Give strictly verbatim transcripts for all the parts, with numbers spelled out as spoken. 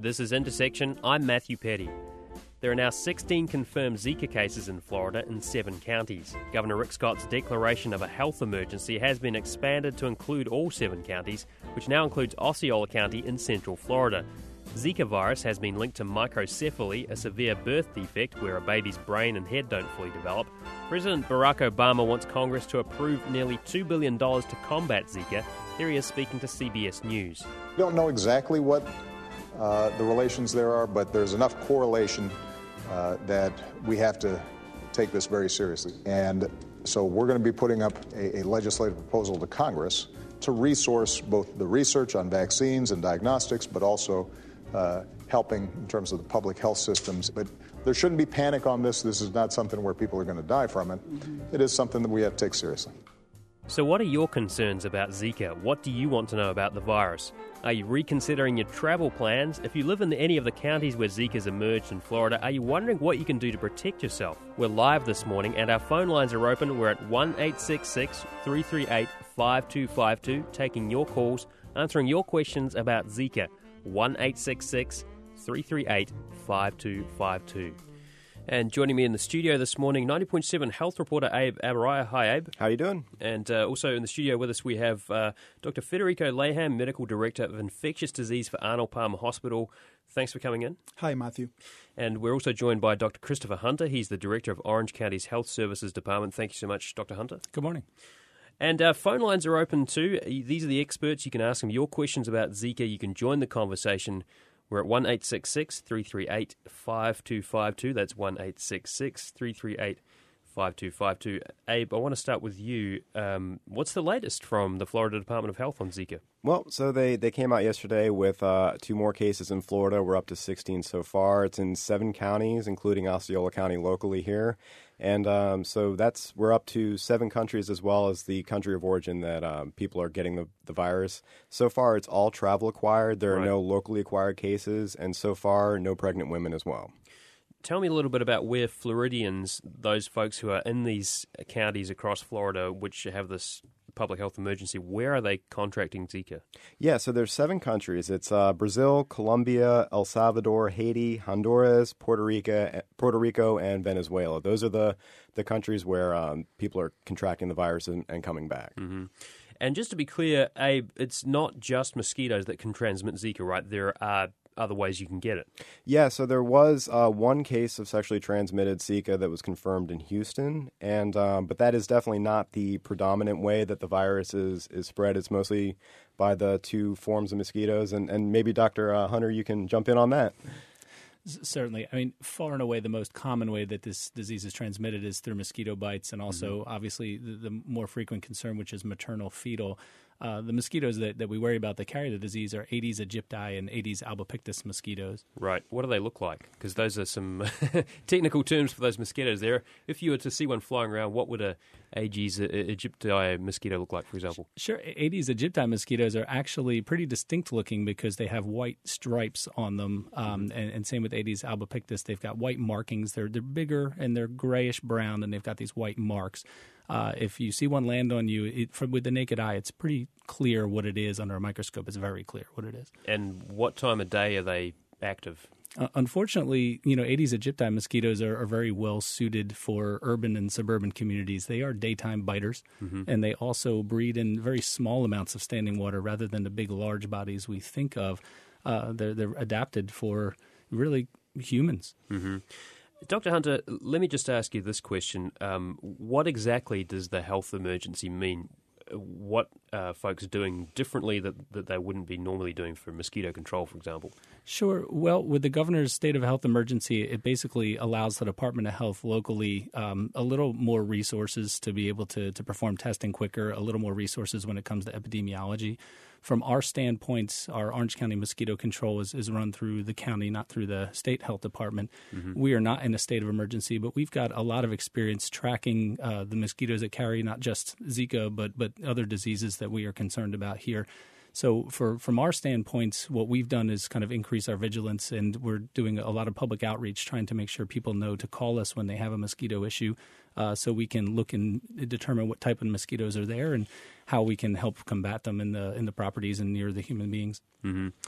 This is Intersection. I'm Matthew Petty. There are now sixteen confirmed Zika cases in Florida in seven counties. Governor Rick Scott's declaration of a health emergency has been expanded to include all seven counties, which now includes Osceola County in central Florida. Zika virus has been linked to microcephaly, a severe birth defect where a baby's brain and head don't fully develop. President Barack Obama wants Congress to approve nearly two billion dollars to combat Zika. Here he is speaking to C B S News. We don't know exactly what uh, the relations there are, but there's enough correlation uh, that we have to take this very seriously. And so we're going to be putting up a, a legislative proposal to Congress to resource both the research on vaccines and diagnostics, but also Uh, helping in terms of the public health systems. But there shouldn't be panic on this. This is not something where people are going to die from it. Mm-hmm. It is something that we have to take seriously. So what are your concerns about Zika? What do you want to know about the virus? Are you reconsidering your travel plans? If you live in any of the counties where Zika's emerged in Florida, are you wondering what you can do to protect yourself? We're live this morning and our phone lines are open. We're at one eight six six, three three eight, five two five two, taking your calls, answering your questions about Zika. one eight six six, three three eight, five two five two. And joining me in the studio this morning, ninety point seven health reporter Abe Abaraya. Hi, Abe. How you doing? And uh, also in the studio with us we have uh, Doctor Federico Leham, Medical Director of Infectious Disease for Arnold Palmer Hospital. Thanks for coming in. Hi, Matthew. And we're also joined by Doctor Christopher Hunter. He's the Director of Orange County's Health Services Department. Thank you so much, Doctor Hunter. Good morning. And uh, phone lines are open too. These are the experts. You can ask them your questions about Zika. You can join the conversation. We're at one eight six six, three three eight, five two five two. That's one eight six six, three three eight, five two five two. Abe, I want to start with you. Um, what's the latest from the Florida Department of Health on Zika? Well, so they, they came out yesterday with uh, two more cases in Florida. We're up to sixteen so far. It's in seven counties, including Osceola County locally here. And um, so that's we're up to seven countries as well as the country of origin that um, people are getting the, the virus. So far, it's all travel acquired. There are Right. no locally acquired cases, and so far, no pregnant women as well. Tell me a little bit about where Floridians, those folks who are in these counties across Florida which have this public health emergency, where are they contracting Zika? Yeah, so there's seven countries. It's uh, Brazil, Colombia, El Salvador, Haiti, Honduras, Puerto Rico, Puerto Rico, and Venezuela. Those are the, the countries where um, people are contracting the virus and, and coming back. Mm-hmm. And just to be clear, Abe, it's not just mosquitoes that can transmit Zika, right? There are other ways you can get it. Yeah, so there was uh, one case of sexually transmitted Zika that was confirmed in Houston, and um, but that is definitely not the predominant way that the virus is, is spread. It's mostly by the two forms of mosquitoes, and, and maybe Doctor Uh, Hunter, you can jump in on that. Certainly. I mean, far and away the most common way that this disease is transmitted is through mosquito bites, and also, mm-hmm. obviously, the, the more frequent concern, which is maternal fetal. Uh, the mosquitoes that, that we worry about that carry the disease are Aedes aegypti and Aedes albopictus mosquitoes. Right. What do they look like? Because those are some technical terms for those mosquitoes there. If you were to see one flying around, what would a Aedes aegypti mosquito look like, for example? Sure. Aedes aegypti mosquitoes are actually pretty distinct looking because they have white stripes on them, um, and, and same with Aedes albopictus. They've got white markings. They're, they're bigger and they're grayish brown, and they've got these white marks. Uh, if you see one land on you, it, from, with the naked eye, it's pretty clear what it is. Under a microscope, it's very clear what it is. And what time of day are they active? Uh, unfortunately, you know, Aedes aegypti mosquitoes are, are very well suited for urban and suburban communities. They are daytime biters, mm-hmm. and they also breed in very small amounts of standing water rather than the big, large bodies we think of. Uh, they're, they're adapted for really humans. Mm-hmm. Doctor Hunter, let me just ask you this question. Um, what exactly does the health emergency mean? What are folks doing differently that, that they wouldn't be normally doing for mosquito control, for example? Sure. Well, with the governor's state of health emergency, it basically allows the Department of Health locally um, a little more resources to be able to, to perform testing quicker, a little more resources when it comes to epidemiology. From our standpoint, our Orange County mosquito control is, is run through the county, not through the state health department. Mm-hmm. We are not in a state of emergency, but we've got a lot of experience tracking uh, the mosquitoes that carry not just Zika, but but other diseases that we are concerned about here. So for from our standpoint, what we've done is kind of increase our vigilance, and we're doing a lot of public outreach, trying to make sure people know to call us when they have a mosquito issue, uh, so we can look and determine what type of mosquitoes are there and how we can help combat them in the in the properties and near the human beings. Mm-hmm.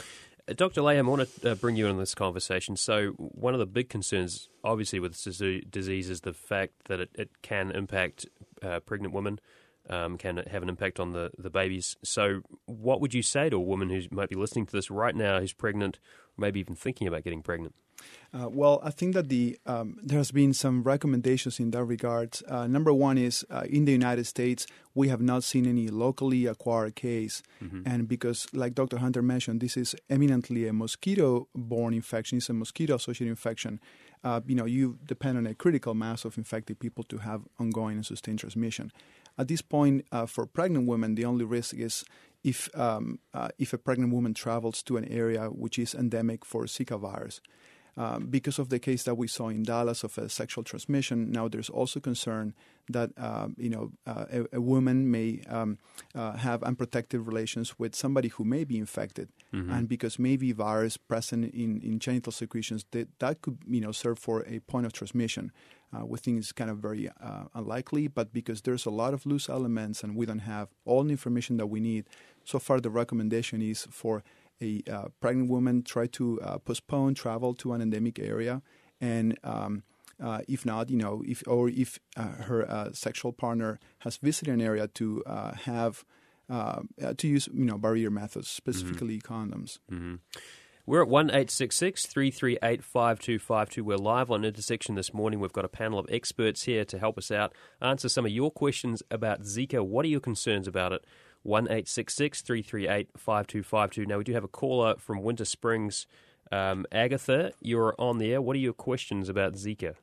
Uh, Doctor Layham, I want to uh, bring you in this conversation. So one of the big concerns, obviously, with this disease is the fact that it, it can impact uh, pregnant women, um, can have an impact on the, the babies. So what would you say to a woman who might be listening to this right now who's pregnant, or maybe even thinking about getting pregnant? Uh, well, I think that the um, there has been some recommendations in that regard. Uh, number one is uh, in the United States, we have not seen any locally acquired case. Mm-hmm. And because, like Doctor Hunter mentioned, this is eminently a mosquito-borne infection. It's a mosquito-associated infection. Uh, you know, you depend on a critical mass of infected people to have ongoing and sustained transmission. At this point, uh, for pregnant women, the only risk is if um, uh, if a pregnant woman travels to an area which is endemic for Zika virus. Um, because of the case that we saw in Dallas of a sexual transmission, now there's also concern that uh, you know uh, a, a woman may um, uh, have unprotected relations with somebody who may be infected, mm-hmm. and because maybe virus present in, in genital secretions, that that could you know serve for a point of transmission. Uh, we think it's kind of very uh, unlikely, but because there's a lot of loose elements and we don't have all the information that we need, so far the recommendation is for a uh, pregnant woman try to uh, postpone travel to an endemic area, and um, uh, if not, you know, if or if uh, her uh, sexual partner has visited an area, to uh, have uh, uh, to use you know barrier methods, specifically mm-hmm. condoms. Mm-hmm. We're at one eight six six, three three eight, five two five two. We're live on Intersection this morning. We've got a panel of experts here to help us out, answer some of your questions about Zika. What are your concerns about it? one eight six six, three three eight, five two five two. Now, we do have a caller from Winter Springs. Um, Agatha, you're on the air. What are your questions about Zika?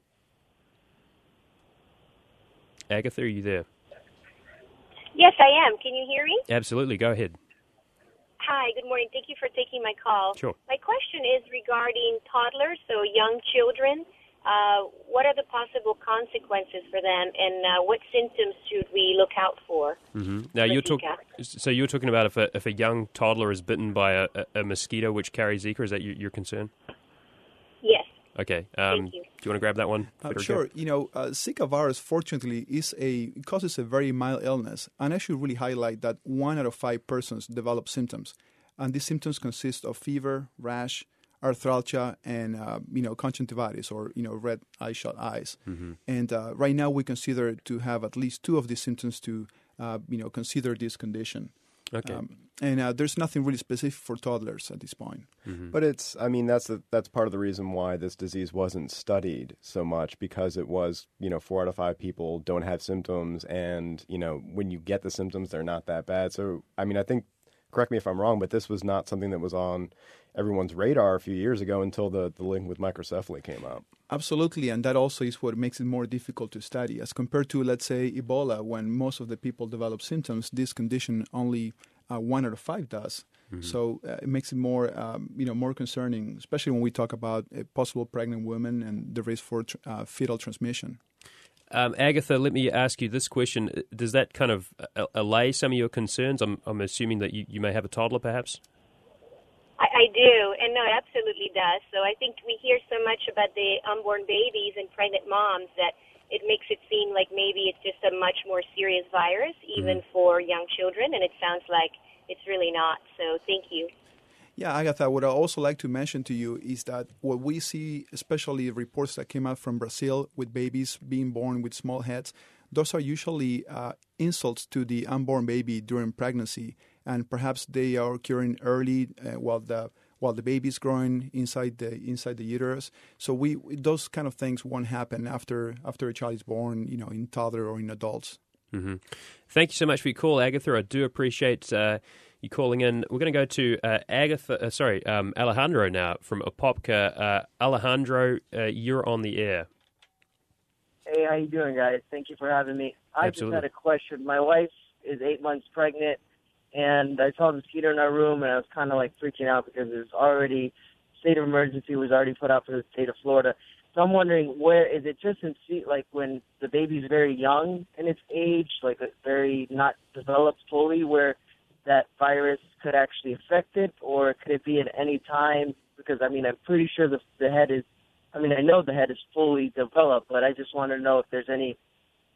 Agatha, are you there? Yes, I am. Can you hear me? Absolutely. Go ahead. Hi, good morning. Thank you for taking my call. Sure. My question is regarding toddlers, so young children. Uh, what are the possible consequences for them, and uh, what symptoms should we look out for? Mm-hmm. Now, you're talking. So you're talking about if a if a young toddler is bitten by a, a, a mosquito which carries Zika. Is that your, your concern? Yes. Okay. Um, Thank you. Do you want to grab that one? Uh, sure. You know, uh, Zika virus, fortunately, is a it causes a very mild illness, and I should really highlight that one out of five persons develop symptoms, and these symptoms consist of fever, rash, arthralgia, and uh, you know conjunctivitis, or you know red eye shut eyes. Mm-hmm. And uh, right now we consider to have at least two of these symptoms to uh, you know consider this condition. Okay. Um, and uh, there's nothing really specific for toddlers at this point. Mm-hmm. But it's, I mean, that's the, that's part of the reason why this disease wasn't studied so much, because it was, you know, four out of five people don't have symptoms, and you know when you get the symptoms, they're not that bad. So I mean, I think, correct me if I'm wrong, but this was not something that was on everyone's radar a few years ago until the, the link with microcephaly came up. Absolutely, and that also is what makes it more difficult to study. As compared to, let's say, Ebola, when most of the people develop symptoms, this condition only uh, one out of five does. Mm-hmm. So uh, it makes it more, um, you know, more concerning, especially when we talk about a possible pregnant woman and the risk for uh, fetal transmission. Um, Agatha, let me ask you this question. Does that kind of allay some of your concerns? I'm, I'm assuming that you, you may have a toddler, perhaps? I, I do, and no, it absolutely does. So I think we hear so much about the unborn babies and pregnant moms that it makes it seem like maybe it's just a much more serious virus, even mm-hmm. for young children, and it sounds like it's really not. So thank you. Yeah, Agatha, what I'd also like to mention to you is that what we see, especially reports that came out from Brazil with babies being born with small heads, those are usually uh, insults to the unborn baby during pregnancy, and perhaps they are occurring early uh, while the while the baby is growing inside the inside the uterus. So we those kind of things won't happen after after a child is born, you know, in toddler or in adults. Mm-hmm. Thank you so much for your call, Agatha. I do appreciate uh, you calling in. We're going to go to uh, Agatha. Uh, sorry, um, Alejandro now from Apopka. Uh, Alejandro, uh, you're on the air. Hey, how you doing, guys? Thank you for having me. I Absolutely. just had a question. My wife is eight months pregnant, and I saw a mosquito in our room, and I was kind of like freaking out because it was already state of emergency was already put out for the state of Florida. So I'm wondering, where is it? Just in like when the baby's very young in its age, like very not developed fully, where that virus could actually affect it, or could it be at any time? Because I mean, I'm pretty sure the the head is. I mean, I know the head is fully developed, but I just want to know if there's any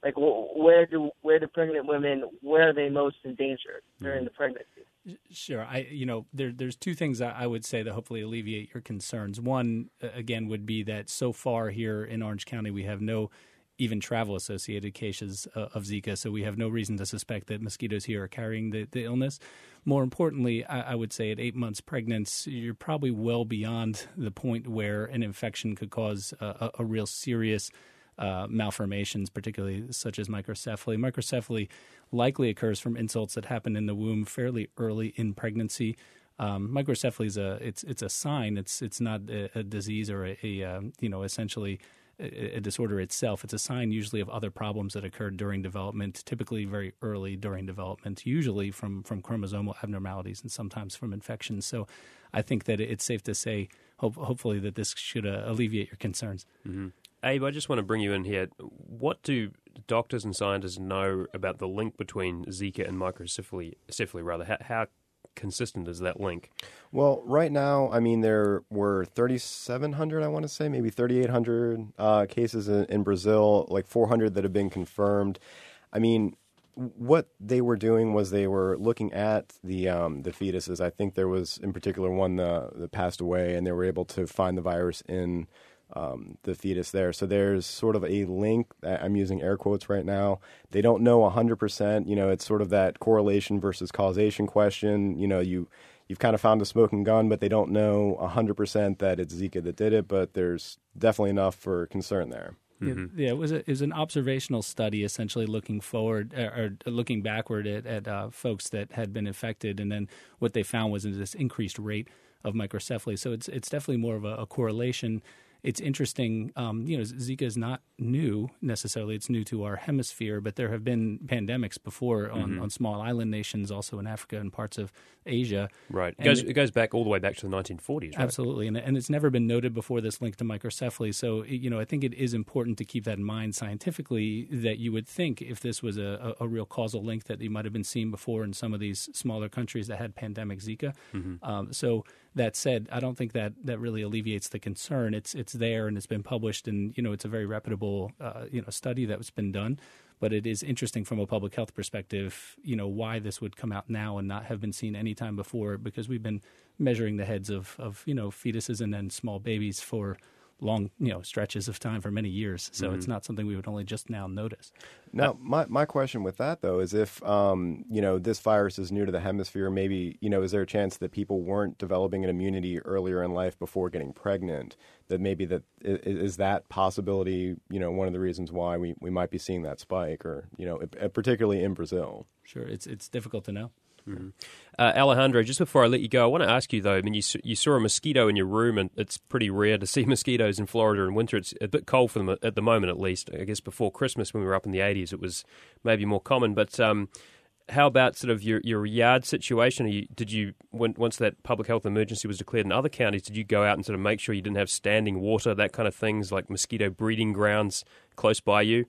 like wh- where do where do pregnant women, where are they most endangered during the pregnancy? Sure. I, you know, there, there's two things I would say that hopefully alleviate your concerns. One, again, would be that so far here in Orange County, we have no even travel-associated cases uh, of Zika, so we have no reason to suspect that mosquitoes here are carrying the, the illness. More importantly, I, I would say at eight months pregnant, you're probably well beyond the point where an infection could cause a, a real serious Uh, malformations, particularly such as microcephaly. Microcephaly likely occurs from insults that happen in the womb fairly early in pregnancy. Um, microcephaly is a it's it's a sign. It's it's not a, a disease or a, a uh, you know essentially a, a disorder itself. It's a sign usually of other problems that occurred during development, typically very early during development, usually from from chromosomal abnormalities and sometimes from infections. So, I think that it's safe to say, hope, hopefully, that this should uh, alleviate your concerns. Mm-hmm. Abe, I just want to bring you in here. What do doctors and scientists know about the link between Zika and microcephaly? Cephaly, rather, how, how consistent is that link? Well, right now, I mean, there were thirty-seven hundred, I want to say, maybe thirty-eight hundred uh, cases in, in Brazil, like four hundred that have been confirmed. I mean, what they were doing was they were looking at the um, the fetuses. I think there was, in particular, one uh, that passed away, and they were able to find the virus in Um, the fetus there. So there's sort of a link. I'm using air quotes right now. They don't know one hundred percent. You know, it's sort of that correlation versus causation question. You know, you, you've kind of found a smoking gun, but they don't know one hundred percent that it's Zika that did it, but there's definitely enough for concern there. Mm-hmm. Yeah, it was a, it was an observational study, essentially looking forward or, or looking backward at, at uh, folks that had been infected, and then what they found was this increased rate of microcephaly. So it's it's definitely more of a, a correlation. It's interesting, um, you know, Zika is not new necessarily. It's new to our hemisphere, but there have been pandemics before on, mm-hmm. on small island nations, also in Africa and parts of Asia. Right. It goes, it, it goes back all the way back to the nineteen forties, right? Absolutely. And, and it's never been noted before, this link to microcephaly. So, you know, I think it is important to keep that in mind scientifically, that you would think if this was a, a, a real causal link that you might have been seen before in some of these smaller countries that had pandemic Zika. Mm-hmm. Um, so that said, I don't think that, that really alleviates the concern. It's it's there and it's been published, and you know it's a very reputable uh, you know study that's been done. But it is interesting from a public health perspective, you know, why this would come out now and not have been seen any time before, because we've been measuring the heads of, of you know fetuses and then small babies for long, you know, stretches of time for many years. So mm-hmm. it's not something we would only just now notice. Now, my, my question with that, though, is if, um, you know, this virus is new to the hemisphere, maybe, you know, is there a chance that people weren't developing an immunity earlier in life before getting pregnant? That maybe that is that possibility, you know, one of the reasons why we, we might be seeing that spike, or, you know, particularly in Brazil? Sure. It's, it's difficult to know. Mm-hmm. Uh, Alejandro, just before I let you go, I want to ask you, though, I mean, you, you saw a mosquito in your room, and it's pretty rare to see mosquitoes in Florida in winter. It's a bit cold for them at the moment, at least. I guess before Christmas, when we were up in the eighties, it was maybe more common. But um, how about sort of your, your yard situation? Are you, did you, when, once that public health emergency was declared in other counties, did you go out and sort of make sure you didn't have standing water, that kind of things, like mosquito breeding grounds close by you?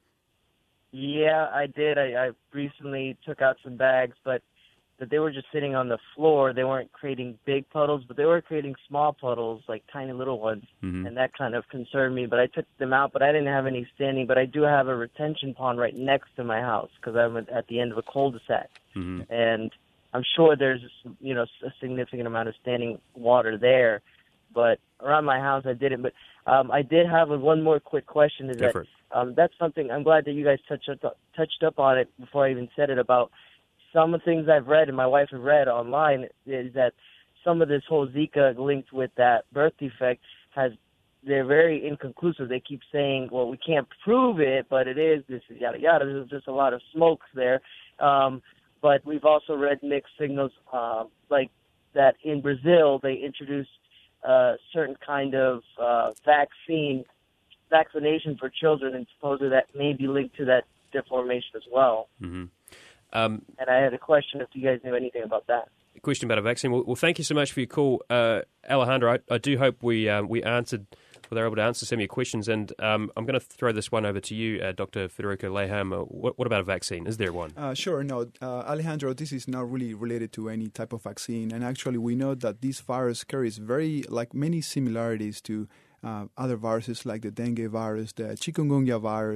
Yeah, I did. I, I recently took out some bags, but that they were just sitting on the floor. They weren't creating big puddles, but they were creating small puddles, like tiny little ones, mm-hmm. and that kind of concerned me. But I took them out, but I didn't have any standing. But I do have a retention pond right next to my house because I'm at the end of a cul-de-sac, mm-hmm. and I'm sure there's, you know, a significant amount of standing water there. But around my house, I didn't. But um, I did have a, one more quick question. Is that um, that's something I'm glad that you guys touched up, touched up on it before I even said it about. Some of the things I've read and my wife has read online is that some of this whole Zika linked with that birth defect has, they're very inconclusive. They keep saying, well, we can't prove it, but it is, this is yada yada. There's just a lot of smokes there. Um, but we've also read mixed signals, uh, like that in Brazil they introduced a certain kind of uh, vaccine, vaccination for children, and supposedly that may be linked to that deformation as well. Mm-hmm. Um, and I had a question if you guys knew anything about that. A question about a vaccine. Well, well, thank you so much for your call, uh, Alejandro. I, I do hope we uh, we answered, well, they were able to answer some of your questions. And um, I'm going to throw this one over to you, uh, Doctor Federico Leham. Uh, what, what about a vaccine? Is there one? Uh, sure. No, uh, Alejandro, this is not really related to any type of vaccine. And actually, we know that this virus carries very, like many similarities to Uh, other viruses like the dengue virus, the chikungunya virus,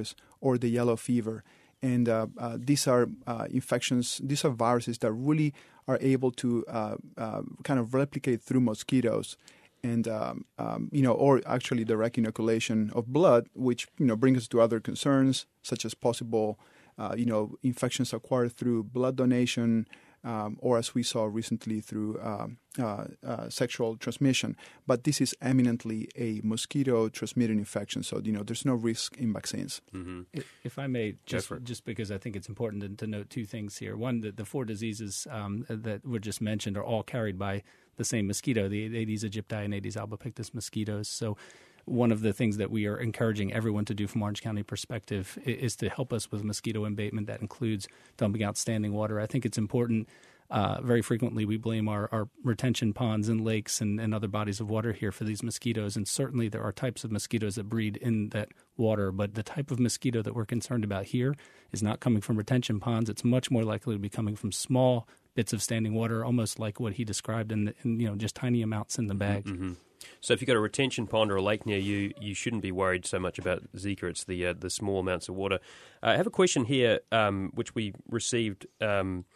or the yellow fever. And uh, uh, these are uh, infections, these are viruses that really are able to uh, uh, kind of replicate through mosquitoes. And, um, um, you know, or actually direct inoculation of blood, which, you know, brings us to other concerns, such as possible, uh, you know, infections acquired through blood donation, um, or as we saw recently through uh, uh, uh, sexual transmission. But this is eminently a mosquito-transmitted infection, so, you know, there's no risk in vaccines. Mm-hmm. If, if I may, just, just because I think it's important to, to note two things here. One, the, the four diseases um, that were just mentioned are all carried by the same mosquito, the Aedes aegypti and Aedes albopictus mosquitoes. So one of the things that we are encouraging everyone to do from Orange County perspective is to help us with mosquito abatement. That includes dumping out standing water. I think it's important. Uh, very frequently we blame our, our retention ponds and lakes and, and other bodies of water here for these mosquitoes, and certainly there are types of mosquitoes that breed in that water, but the type of mosquito that we're concerned about here is not coming from retention ponds. It's much more likely to be coming from small bits of standing water, almost like what he described, in, the, in you know just tiny amounts in the bag. Mm-hmm. So if you've got a retention pond or a lake near you, you shouldn't be worried so much about Zika. It's the uh, the small amounts of water. Uh, I have a question here, um, which we received um,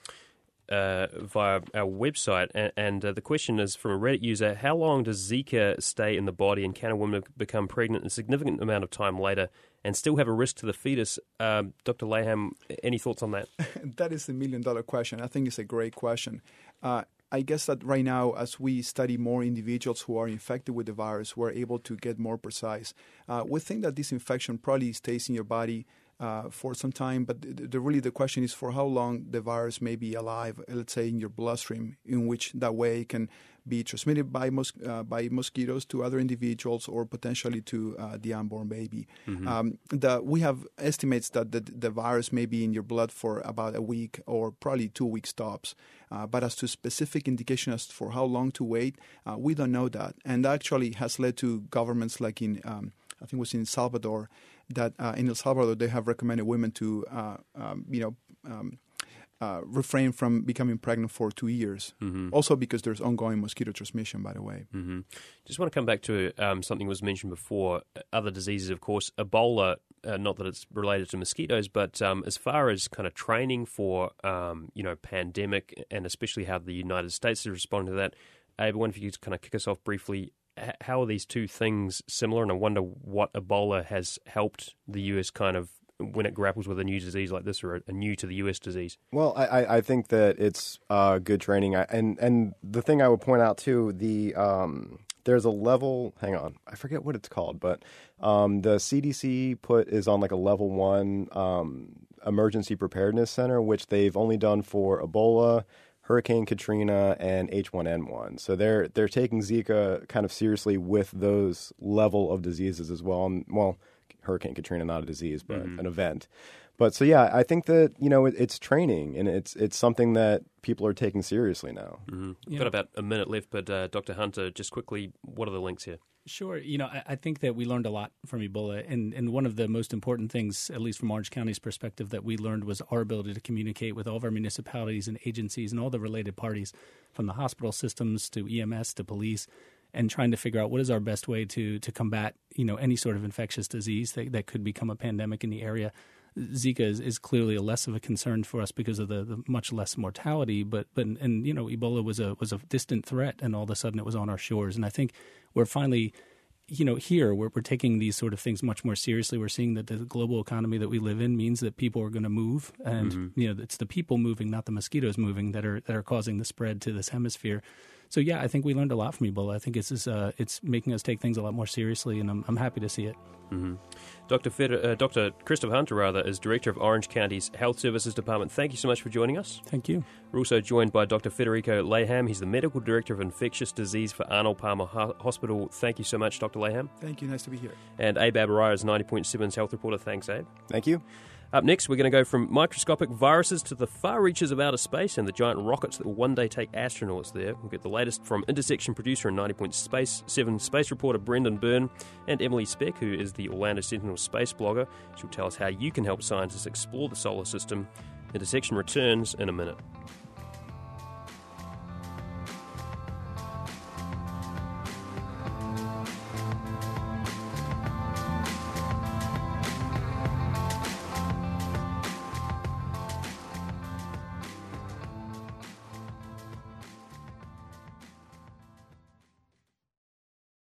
uh, via our website, and, and uh, the question is from a Reddit user: how long does Zika stay in the body, and can a woman become pregnant a significant amount of time later and still have a risk to the fetus? Um, Doctor Layham, any thoughts on that? That is the million-dollar question. I think it's a great question. Uh, I guess that right now, as we study more individuals who are infected with the virus, we're able to get more precise. Uh, we think that this infection probably stays in your body uh, for some time, but the, the, really the question is for how long the virus may be alive, let's say in your bloodstream, in which that way it can be transmitted by mos- uh, by mosquitoes to other individuals or potentially to uh, the unborn baby. Mm-hmm. Um, the, we have estimates that the, the virus may be in your blood for about a week or probably two weeks tops. Uh, but as to specific indications as for how long to wait, uh, we don't know that. And that actually has led to governments like in, um, I think it was in El Salvador, that uh, in El Salvador they have recommended women to, uh, um, you know, um, Uh, refrain from becoming pregnant for two years. Mm-hmm. Also because there's ongoing mosquito transmission, by the way. Mm-hmm. Just want to come back to um, something was mentioned before, other diseases, of course. Ebola, uh, not that it's related to mosquitoes, but um, as far as kind of training for, um, you know, pandemic, and especially how the United States is responding to that, Abe, I wonder if you could kind of kick us off briefly. H- how are these two things similar? And I wonder what Ebola has helped the U S kind of when it grapples with a new disease like this, or a, a new to the U S disease? Well, I, I think that it's uh, good training. I, and, and the thing I would point out, too, the um, there's a level, hang on, I forget what it's called, but um, the C D C put is on like a level one um, emergency preparedness center, which they've only done for Ebola, Hurricane Katrina, and H one N one. So they're they're taking Zika kind of seriously with those level of diseases as well. And, well, Hurricane Katrina, not a disease, but mm-hmm. an event. But so, yeah, I think that, you know, it, it's training, and it's it's something that people are taking seriously now. Mm-hmm. We've got about a minute left, but uh, Doctor Hunter, just quickly, what are the links here? Sure. You know, I, I think that we learned a lot from Ebola, and, and one of the most important things, at least from Orange County's perspective, that we learned was our ability to communicate with all of our municipalities and agencies and all the related parties, from the hospital systems to E M S to police, and trying to figure out what is our best way to to combat, you know, any sort of infectious disease that, that could become a pandemic in the area. Zika is, is clearly a less of a concern for us because of the, the much less mortality, but but and you know, Ebola was a was a distant threat, and all of a sudden it was on our shores. And I think we're finally, you know, here we're we're taking these sort of things much more seriously. We're seeing that the global economy that we live in means that people are going to move, and mm-hmm. you know, it's the people moving, not the mosquitoes moving, that are that are causing the spread to this hemisphere. So yeah, I think we learned a lot from Ebola. I think it's just, uh, it's making us take things a lot more seriously, and I'm I'm happy to see it. Mm-hmm. Doctor Feder- uh, Doctor Christopher Hunter, rather, is Director of Orange County's Health Services Department. Thank you so much for joining us. Thank you. We're also joined by Doctor Federico Layham. He's the Medical Director of Infectious Disease for Arnold Palmer Ho- Hospital. Thank you so much, Doctor Layham. Thank you. Nice to be here. And Abe Abaraya is ninety point seven's Health Reporter. Thanks, Abe. Thank you. Up next, we're going to go from microscopic viruses to the far reaches of outer space and the giant rockets that will one day take astronauts there. We'll get the latest from Intersection producer and ninety point seven Space reporter Brendan Byrne, and Emily Speck, who is the Orlando Sentinel space blogger. She'll tell us how you can help scientists explore the solar system. Intersection returns in a minute.